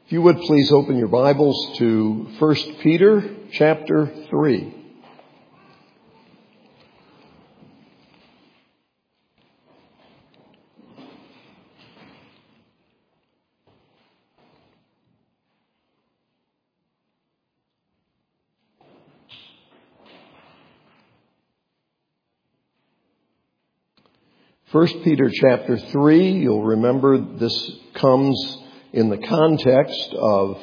If you would please open your Bibles to 1 Peter chapter 3. First Peter chapter 3, you'll remember this comes in the context of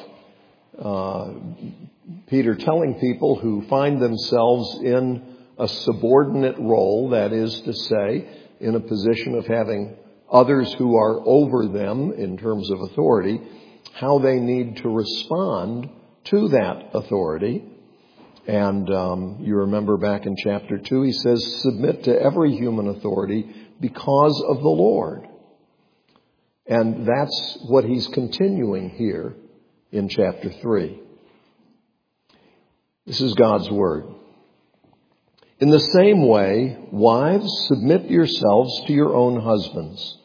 Peter telling people who find themselves in a subordinate role, that is to say, in a position of having others who are over them in terms of authority, how they need to respond to that authority. And you remember back in chapter 2, he says, submit to every human authority because of the Lord. And that's what he's continuing here in chapter 3. This is God's word. In the same way, wives, submit yourselves to your own husbands,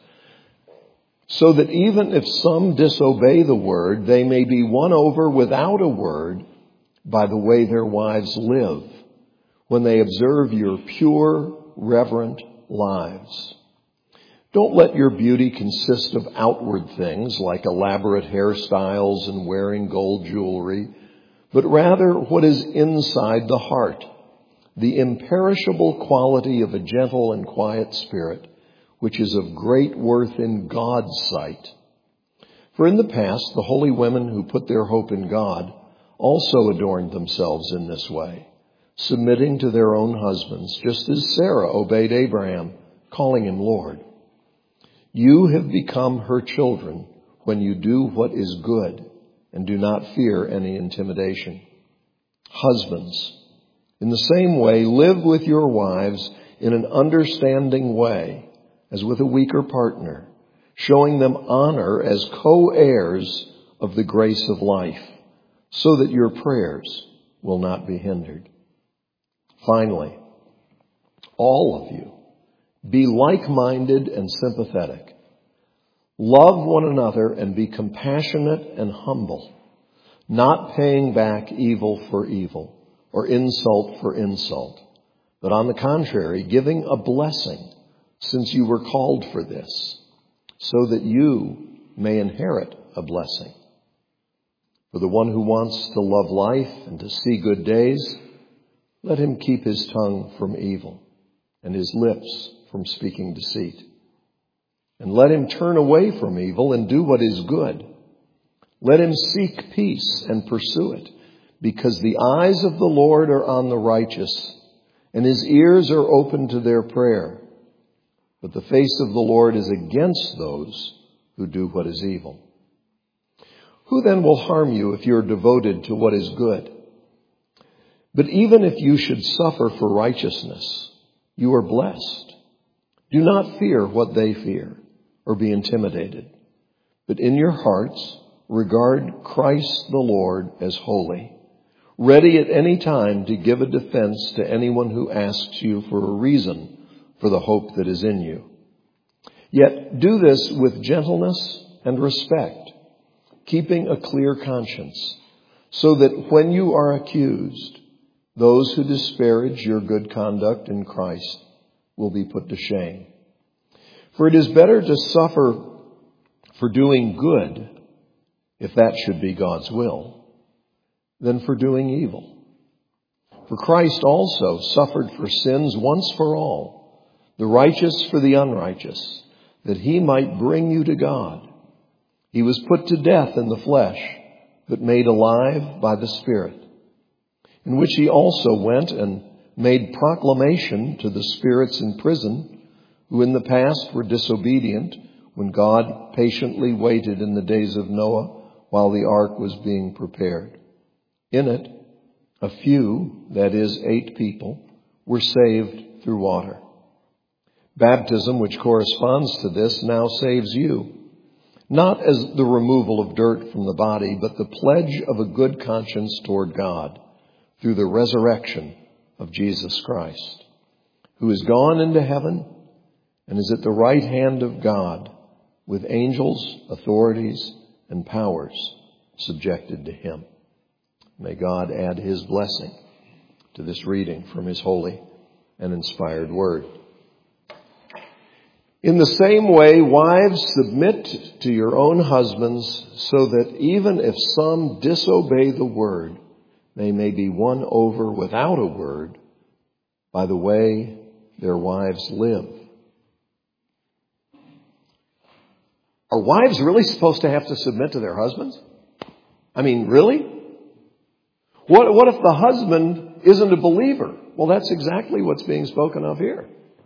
so that even if some disobey the word, they may be won over without a word by the way their wives live, when they observe your pure, reverent lives. Don't let your beauty consist of outward things like elaborate hairstyles and wearing gold jewelry, but rather what is inside the heart, the imperishable quality of a gentle and quiet spirit, which is of great worth in God's sight. For in the past, the holy women who put their hope in God also adorned themselves in this way, submitting to their own husbands, just as Sarah obeyed Abraham, calling him Lord. You have become her children when you do what is good and do not fear any intimidation. Husbands, in the same way, live with your wives in an understanding way, as with a weaker partner, showing them honor as co-heirs of the grace of life, so that your prayers will not be hindered. Finally, all of you, be like-minded and sympathetic. Love one another and be compassionate and humble, not paying back evil for evil or insult for insult, but on the contrary, giving a blessing, since you were called for this, so that you may inherit a blessing. For the one who wants to love life and to see good days, let him keep his tongue from evil and his lips from speaking deceit. And let him turn away from evil and do what is good. Let him seek peace and pursue it, because the eyes of the Lord are on the righteous, and his ears are open to their prayer. But the face of the Lord is against those who do what is evil. Who then will harm you if you are devoted to what is good? But even if you should suffer for righteousness, you are blessed. Do not fear what they fear, or be intimidated. But in your hearts, regard Christ the Lord as holy, ready at any time to give a defense to anyone who asks you for a reason for the hope that is in you. Yet do this with gentleness and respect, keeping a clear conscience, so that when you are accused, those who disparage your good conduct in Christ will be put to shame. For it is better to suffer for doing good, if that should be God's will, than for doing evil. For Christ also suffered for sins once for all, the righteous for the unrighteous, that he might bring you to God. He was put to death in the flesh, but made alive by the Spirit, in which he also went and made proclamation to the spirits in prison, who in the past were disobedient, when God patiently waited in the days of Noah while the ark was being prepared. In it, a few, that is, 8 people, were saved through water. Baptism, which corresponds to this, now saves you, not as the removal of dirt from the body, but the pledge of a good conscience toward God, through the resurrection of Jesus Christ, who is gone into heaven and is at the right hand of God, with angels, authorities, and powers subjected to Him. May God add His blessing to this reading from His holy and inspired Word. In the same way, wives, submit to your own husbands, so that even if some disobey the word, they may be won over without a word by the way their wives live. Are wives really supposed to have to submit to their husbands? I mean, really? What if the husband isn't a believer? Well, that's exactly what's being spoken of here.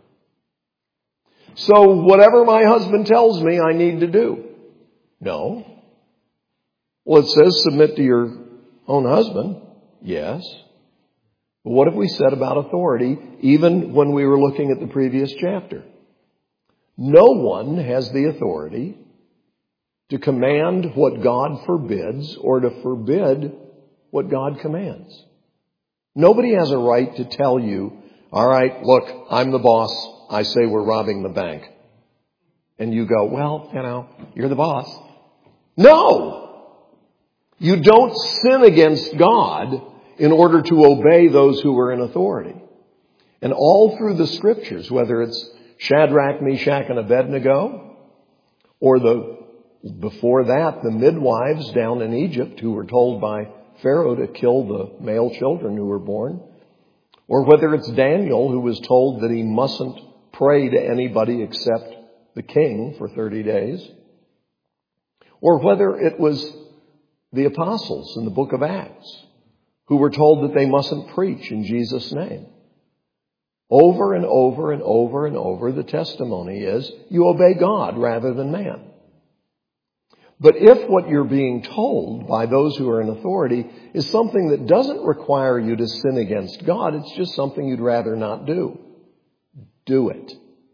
So whatever my husband tells me, I need to do. No. Well, it says submit to your own husband. Yes. But what have we said about authority, even when we were looking at the previous chapter? No one has the authority to command what God forbids or to forbid what God commands. Nobody has a right to tell you, all right, look, I'm the boss. I say we're robbing the bank. And you go, well, you're the boss. No! You don't sin against God in order to obey those who are in authority. And all through the scriptures, whether it's Shadrach, Meshach, and Abednego, or before that, the midwives down in Egypt who were told by Pharaoh to kill the male children who were born, or whether it's Daniel who was told that he mustn't pray to anybody except the king for 30 days, or whether it was the apostles in the book of Acts who were told that they mustn't preach in Jesus' name. Over and over and over and over, the testimony is you obey God rather than man. But if what you're being told by those who are in authority is something that doesn't require you to sin against God, it's just something you'd rather not do, do it.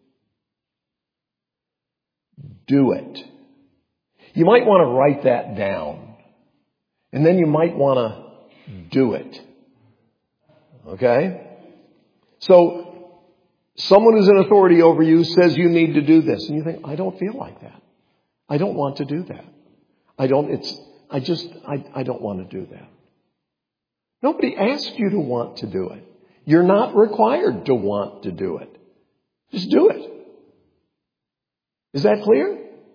Do it. You might want to write that down. And then you might want to do it. Okay? So, someone who's in authority over you says you need to do this. And you think, I don't feel like that. I don't want to do that. I don't want to do that. Nobody asked you to want to do it. You're not required to want to do it. Just do it. Is that clear?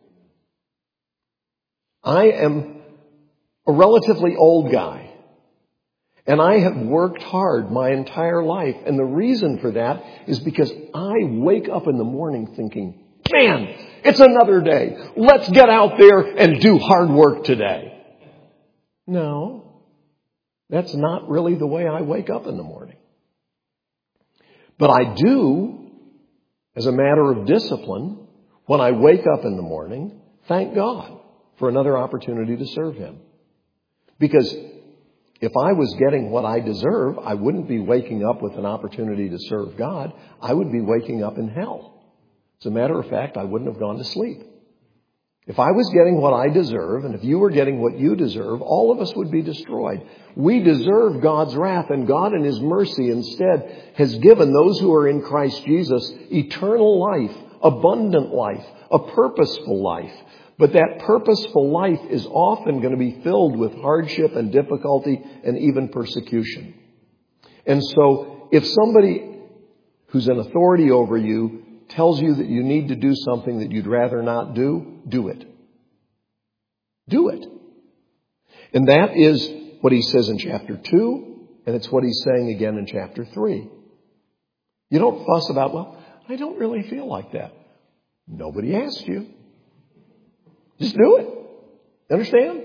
I am a relatively old guy, and I have worked hard my entire life. And the reason for that is because I wake up in the morning thinking, man, it's another day. Let's get out there and do hard work today. No, that's not really the way I wake up in the morning. But I do, as a matter of discipline, when I wake up in the morning, thank God for another opportunity to serve Him. Because if I was getting what I deserve, I wouldn't be waking up with an opportunity to serve God. I would be waking up in hell. As a matter of fact, I wouldn't have gone to sleep. If I was getting what I deserve, and if you were getting what you deserve, all of us would be destroyed. We deserve God's wrath, and God in His mercy instead has given those who are in Christ Jesus eternal life, abundant life, a purposeful life. But that purposeful life is often going to be filled with hardship and difficulty and even persecution. And so if somebody who's in authority over you tells you that you need to do something that you'd rather not do, do it. Do it. And that is what he says in chapter 2, and it's what he's saying again in chapter 3. You don't fuss about, well, I don't really feel like that. Nobody asked you. Just do it. Understand?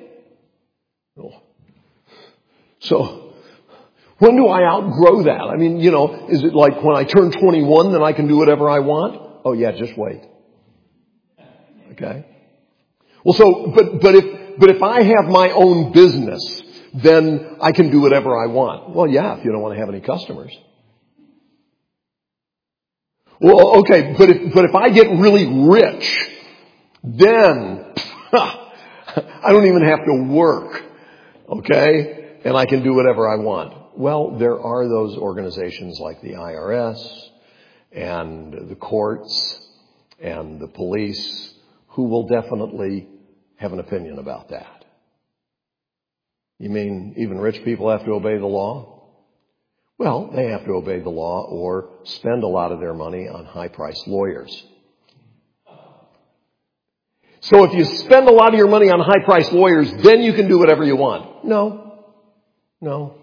So, when do I outgrow that? I mean, is it like when I turn 21, then I can do whatever I want? Oh yeah, just wait. Okay? Well, but if I have my own business, then I can do whatever I want. Well, yeah, if you don't want to have any customers. Well, okay, but if I get really rich, then I don't even have to work. Okay? And I can do whatever I want. Well, there are those organizations like the IRS and the courts and the police who will definitely have an opinion about that. You mean even rich people have to obey the law? Well, they have to obey the law or spend a lot of their money on high-priced lawyers. So if you spend a lot of your money on high-priced lawyers, then you can do whatever you want. No.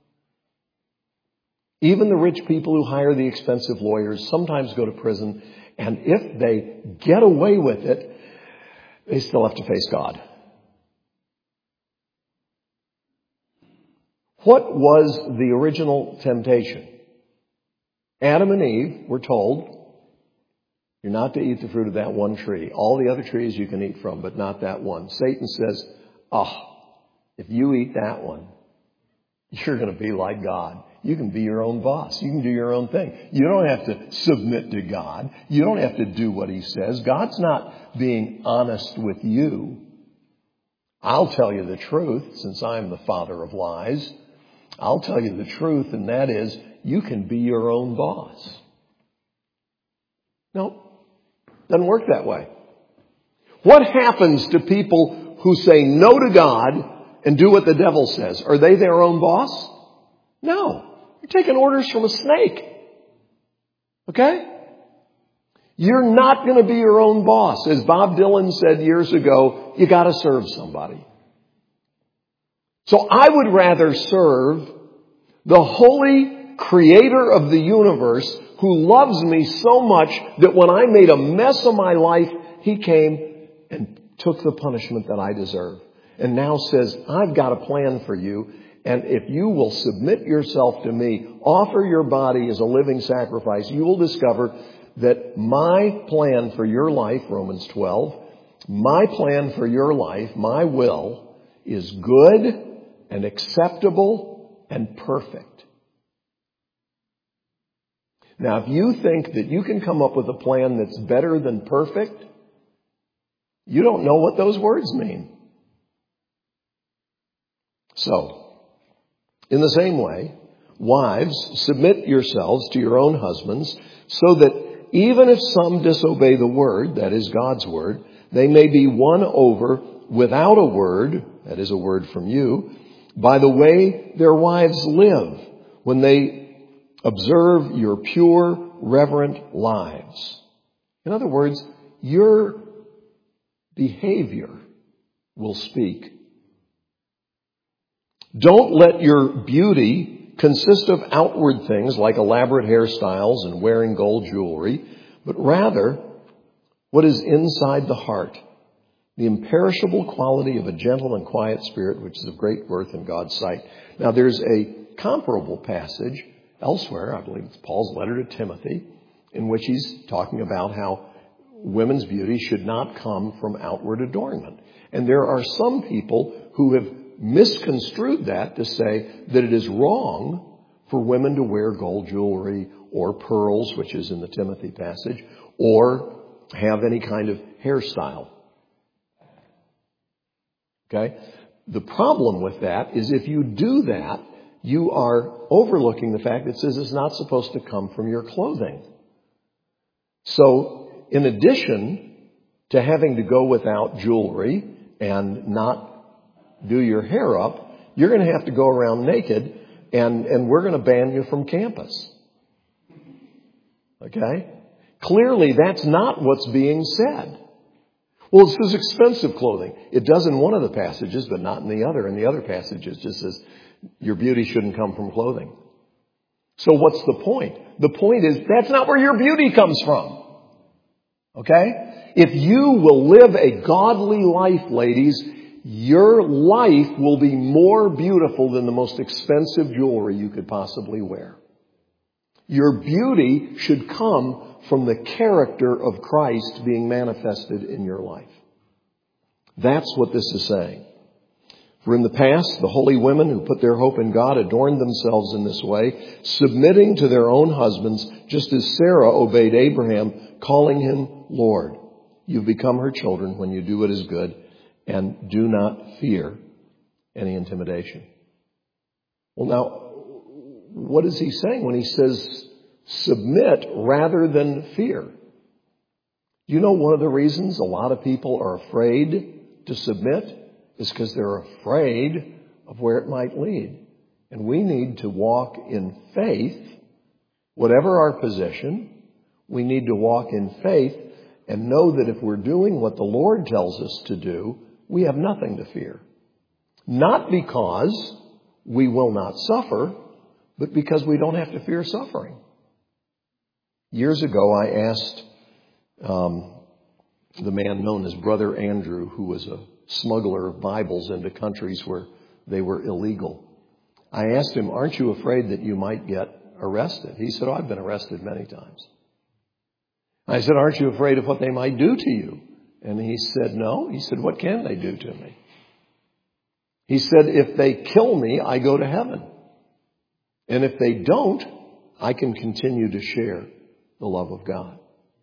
Even the rich people who hire the expensive lawyers sometimes go to prison, and if they get away with it, they still have to face God. What was the original temptation? Adam and Eve were told, you're not to eat the fruit of that one tree. All the other trees you can eat from, but not that one. Satan says, if you eat that one, you're going to be like God. You can be your own boss. You can do your own thing. You don't have to submit to God. You don't have to do what He says. God's not being honest with you. I'll tell you the truth, since I'm the father of lies. I'll tell you the truth, and that is, you can be your own boss. No, doesn't work that way. What happens to people who say no to God and do what the devil says? Are they their own boss? No. You're taking orders from a snake. Okay? You're not going to be your own boss. As Bob Dylan said years ago, you got to serve somebody. So I would rather serve the holy creator of the universe who loves me so much that when I made a mess of my life, He came and took the punishment that I deserve. And now says, I've got a plan for you. And if you will submit yourself to me, offer your body as a living sacrifice, you will discover that my plan for your life, Romans 12, my plan for your life, my will, is good and acceptable and perfect. Now, if you think that you can come up with a plan that's better than perfect, you don't know what those words mean. So, in the same way, wives, submit yourselves to your own husbands, so that even if some disobey the word, that is God's word, they may be won over without a word, that is a word from you, by the way their wives live when they observe your pure, reverent lives. In other words, your behavior will speak. Don't let your beauty consist of outward things like elaborate hairstyles and wearing gold jewelry, but rather what is inside the heart, the imperishable quality of a gentle and quiet spirit, which is of great worth in God's sight. Now, there's a comparable passage elsewhere, I believe it's Paul's letter to Timothy, in which he's talking about how women's beauty should not come from outward adornment. And there are some people who have misconstrued that to say that it is wrong for women to wear gold jewelry or pearls, which is in the Timothy passage, or have any kind of hairstyle. Okay? The problem with that is if you do that, you are overlooking the fact that it says it's not supposed to come from your clothing. So, in addition to having to go without jewelry and not do your hair up, you're going to have to go around naked, and we're going to ban you from campus. Okay? Clearly, that's not what's being said. Well, it says expensive clothing. It does in one of the passages, but not in the other. In the other passages, it just says your beauty shouldn't come from clothing. So what's the point? The point is that's not where your beauty comes from. Okay? If you will live a godly life, ladies, your life will be more beautiful than the most expensive jewelry you could possibly wear. Your beauty should come from the character of Christ being manifested in your life. That's what this is saying. For in the past, the holy women who put their hope in God adorned themselves in this way, submitting to their own husbands, just as Sarah obeyed Abraham, calling him Lord. You've become her children when you do what is good, and do not fear any intimidation. Well, now, what is he saying when he says submit rather than fear? You know, one of the reasons a lot of people are afraid to submit is because they're afraid of where it might lead. And we need to walk in faith, whatever our position. We need to walk in faith and know that if we're doing what the Lord tells us to do, we have nothing to fear. Not because we will not suffer, but because we don't have to fear suffering. Years ago, I asked the man known as Brother Andrew, who was a smuggler of Bibles into countries where they were illegal. I asked him, aren't you afraid that you might get arrested? He said, I've been arrested many times. I said, aren't you afraid of what they might do to you? And he said, no. He said, what can they do to me? He said, if they kill me, I go to heaven. And if they don't, I can continue to share the love of God.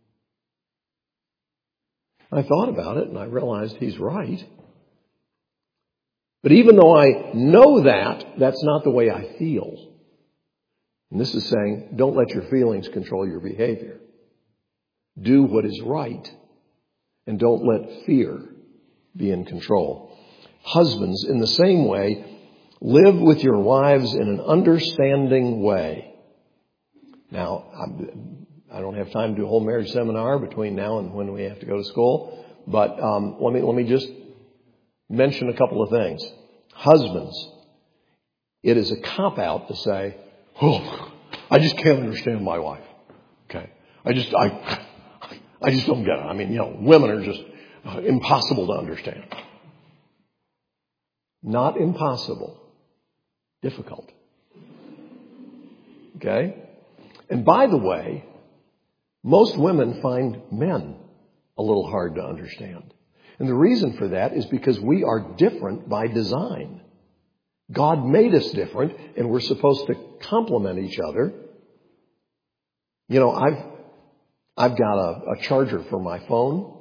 I thought about it and I realized he's right. But even though I know that, that's not the way I feel. And this is saying, don't let your feelings control your behavior. Do what is right. And don't let fear be in control. Husbands, in the same way, live with your wives in an understanding way. Now, I don't have time to do a whole marriage seminar between now and when we have to go to school. But let me just mention a couple of things. Husbands, it is a cop-out to say, oh, I just can't understand my wife. Okay. I just don't get it. I mean, women are just impossible to understand. Not impossible. Difficult. Okay? And by the way, most women find men a little hard to understand. And the reason for that is because we are different by design. God made us different, and we're supposed to complement each other. I've got a charger for my phone,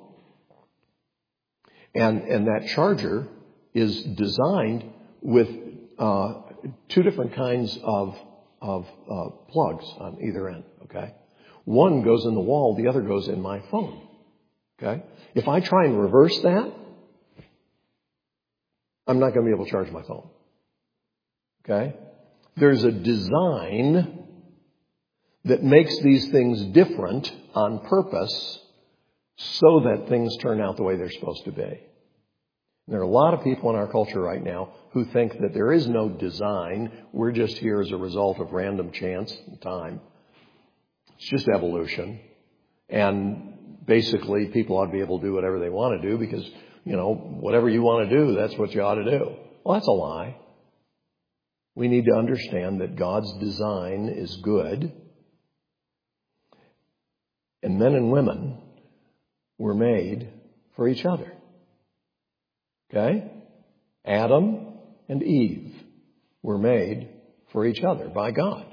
and that charger is designed with two different kinds of plugs on either end. Okay, one goes in the wall, the other goes in my phone. Okay, if I try and reverse that, I'm not going to be able to charge my phone. Okay, there's a design that makes these things different on purpose so that things turn out the way they're supposed to be. And there are a lot of people in our culture right now who think that there is no design. We're just here as a result of random chance and time. It's just evolution. And basically, people ought to be able to do whatever they want to do because, whatever you want to do, that's what you ought to do. Well, that's a lie. We need to understand that God's design is good. And men and women were made for each other. Okay? Adam and Eve were made for each other by God.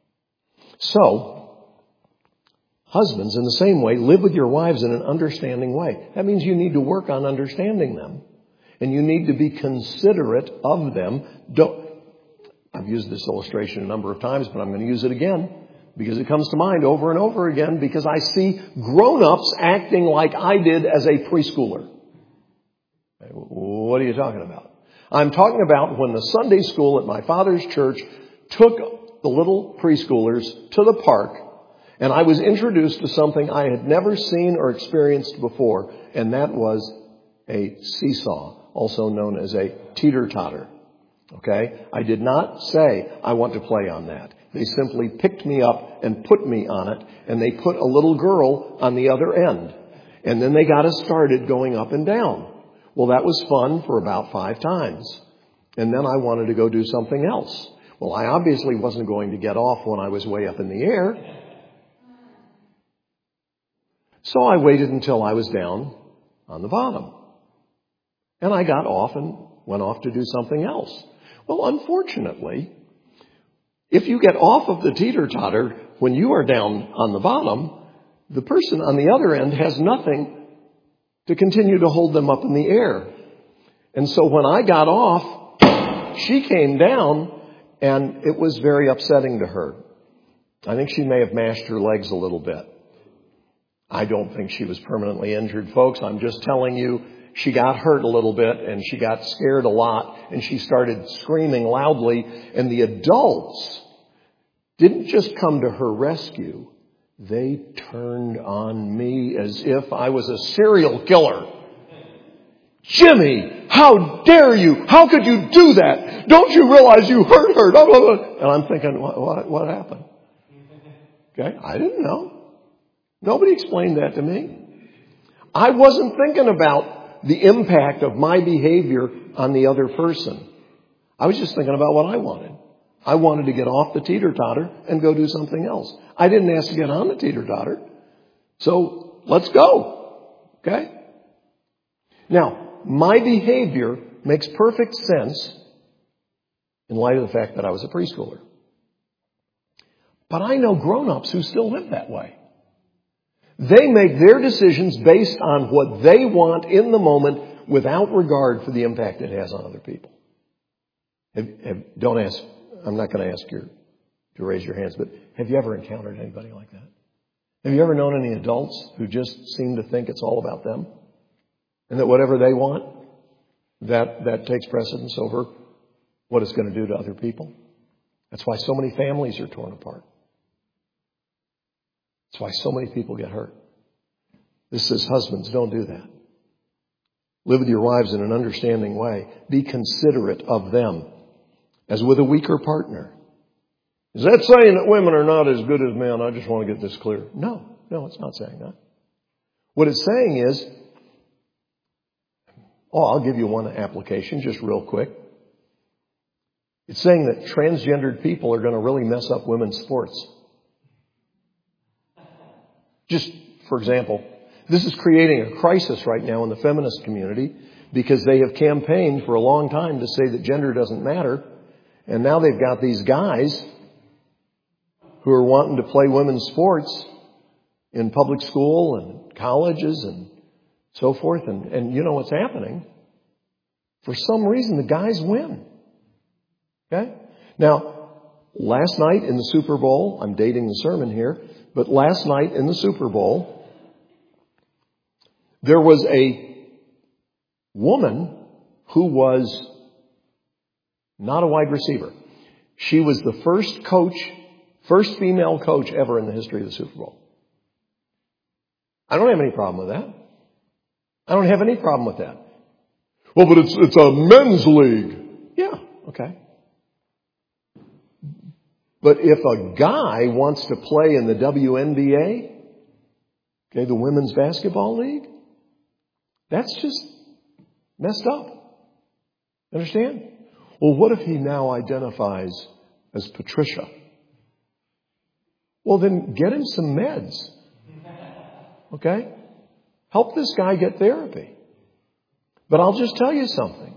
So, husbands, in the same way, live with your wives in an understanding way. That means you need to work on understanding them. And you need to be considerate of them. I've used this illustration a number of times, but I'm going to use it again because it comes to mind over and over again because I see grown-ups acting like I did as a preschooler. What are you talking about? I'm talking about when the Sunday school at my father's church took the little preschoolers to the park, and I was introduced to something I had never seen or experienced before, and that was a seesaw, also known as a teeter-totter. Okay? I did not say, I want to play on that. They simply picked me up and put me on it, and they put a little girl on the other end. And then they got us started going up and down. Well, that was fun for about 5 times. And then I wanted to go do something else. Well, I obviously wasn't going to get off when I was way up in the air. So I waited until I was down on the bottom. And I got off and went off to do something else. Well, unfortunately, if you get off of the teeter-totter when you are down on the bottom, the person on the other end has nothing to continue to hold them up in the air. And so when I got off, she came down, and it was very upsetting to her. I think she may have mashed her legs a little bit. I don't think she was permanently injured, folks. I'm just telling you, she got hurt a little bit and she got scared a lot and she started screaming loudly, and the adults didn't just come to her rescue. They turned on me as if I was a serial killer. Jimmy, how dare you? How could you do that? Don't you realize you hurt her? Blah, blah, blah. And I'm thinking, what happened? Okay, I didn't know. Nobody explained that to me. I wasn't thinking about the impact of my behavior on the other person. I was just thinking about what I wanted. I wanted to get off the teeter-totter and go do something else. I didn't ask to get on the teeter-totter. So let's go. Okay? Now, my behavior makes perfect sense in light of the fact that I was a preschooler. But I know grown-ups who still live that way. They make their decisions based on what they want in the moment without regard for the impact it has on other people. Don't ask. I'm not going to ask you to raise your hands, but have you ever encountered anybody like that? Have you ever known any adults who just seem to think it's all about them? And that whatever they want, that takes precedence over what it's going to do to other people? That's why so many families are torn apart. That's why so many people get hurt. This says, husbands, don't do that. Live with your wives in an understanding way. Be considerate of them as with a weaker partner. Is that saying that women are not as good as men? I just want to get this clear. No, it's not saying that. What it's saying is, I'll give you one application just real quick. It's saying that transgendered people are going to really mess up women's sports. Just, for example, this is creating a crisis right now in the feminist community because they have campaigned for a long time to say that gender doesn't matter. And now they've got these guys who are wanting to play women's sports in public school and colleges and so forth. And you know what's happening? For some reason, the guys win. Okay? Now, last night in the Super Bowl, I'm dating the sermon here, but last night in the Super Bowl, there was a woman who was not a wide receiver. She was the first female coach ever in the history of the Super Bowl. I don't have any problem with that. I don't have any problem with that. Well, but it's a men's league. Yeah, okay. But if a guy wants to play in the WNBA, okay, the Women's Basketball League, that's just messed up. Understand? Well, what if he now identifies as Patricia? Well, then get him some meds. Okay? Help this guy get therapy. But I'll just tell you something.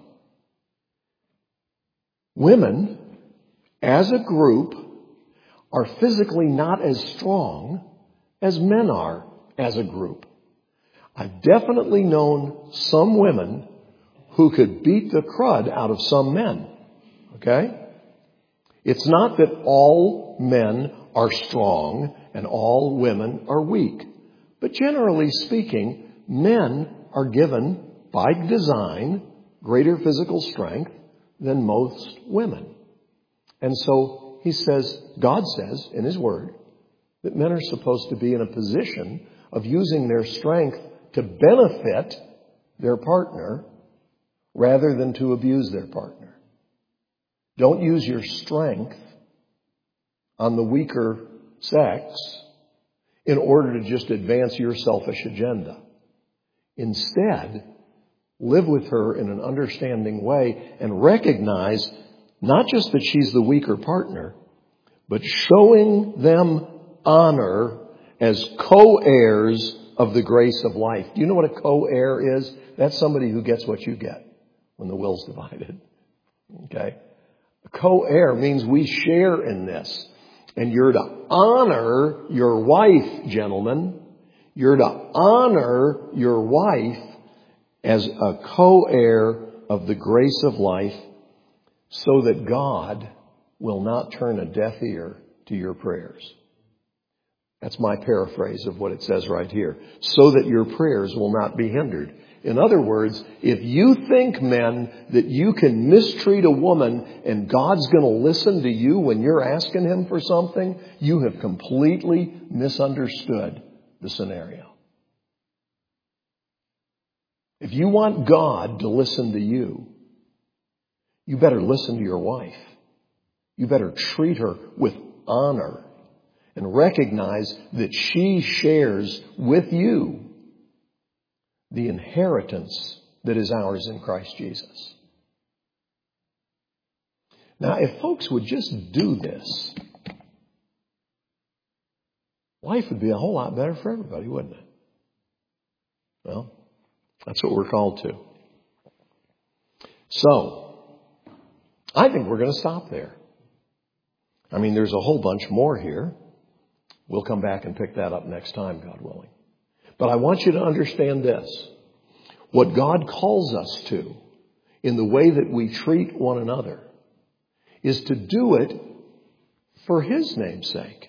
Women, as a group, are physically not as strong as men are as a group. I've definitely known some women who could beat the crud out of some men. Okay? It's not that all men are strong and all women are weak. But generally speaking, men are given, by design, greater physical strength than most women. And so God says in His Word that men are supposed to be in a position of using their strength to benefit their partner rather than to abuse their partner. Don't use your strength on the weaker sex in order to just advance your selfish agenda. Instead, live with her in an understanding way and recognize not just that she's the weaker partner, but showing them honor as co-heirs of the grace of life. Do you know what a co-heir is? That's somebody who gets what you get when the will's divided. Okay? A co-heir means we share in this. And you're to honor your wife, gentlemen. You're to honor your wife as a co-heir of the grace of life so that God will not turn a deaf ear to your prayers. That's my paraphrase of what it says right here. So that your prayers will not be hindered. In other words, if you think, men, that you can mistreat a woman and God's going to listen to you when you're asking him for something, you have completely misunderstood the scenario. If you want God to listen to you, you better listen to your wife. You better treat her with honor and recognize that she shares with you the inheritance that is ours in Christ Jesus. Now, if folks would just do this, life would be a whole lot better for everybody, wouldn't it? Well, that's what we're called to. So, I think we're going to stop there. I mean, there's a whole bunch more here. We'll come back and pick that up next time, God willing. But I want you to understand this. What God calls us to in the way that we treat one another is to do it for his name's sake.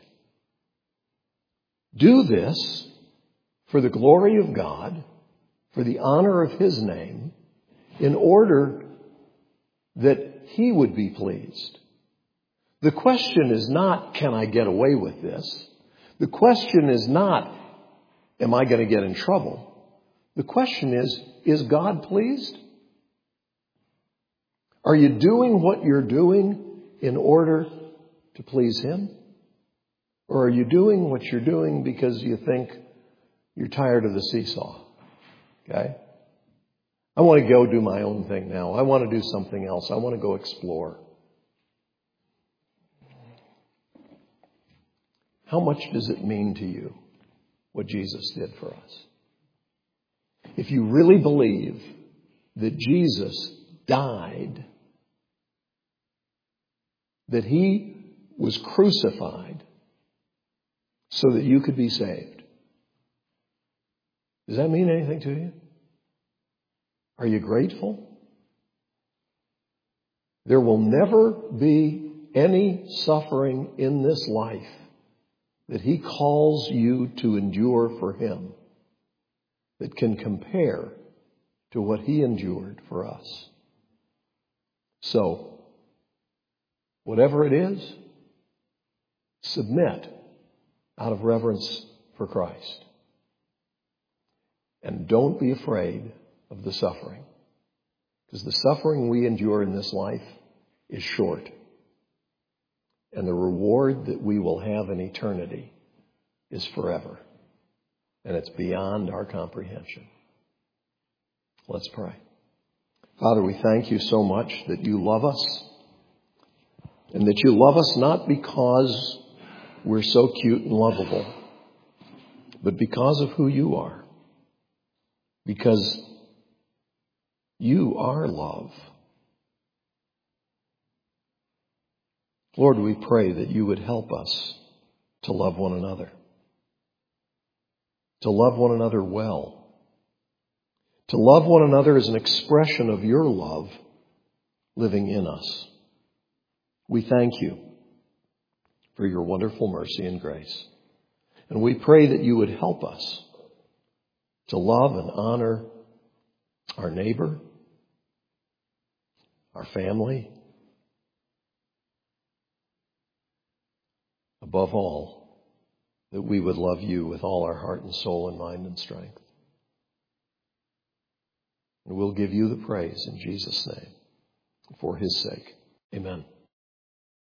Do this for the glory of God, for the honor of his name, in order that he would be pleased. The question is not, can I get away with this? The question is not, am I going to get in trouble? The question is God pleased? Are you doing what you're doing in order to please him? Or are you doing what you're doing because you think you're tired of the seesaw? Okay? I want to go do my own thing now. I want to do something else. I want to go explore. How much does it mean to you what Jesus did for us? If you really believe that Jesus died, that he was crucified so that you could be saved, does that mean anything to you? Are you grateful? There will never be any suffering in this life that he calls you to endure for him that can compare to what he endured for us. So, whatever it is, submit out of reverence for Christ. And don't be afraid of the suffering, because the suffering we endure in this life is short. And the reward that we will have in eternity is forever. And it's beyond our comprehension. Let's pray. Father, we thank you so much that you love us. And that you love us not because we're so cute and lovable, but because of who you are. Because you are love. Lord, we pray that you would help us to love one another. To love one another well. To love one another as an expression of your love living in us. We thank you for your wonderful mercy and grace. And we pray that you would help us to love and honor our neighbor, our family, above all, that we would love you with all our heart and soul and mind and strength. And we'll give you the praise in Jesus' name for his sake. Amen.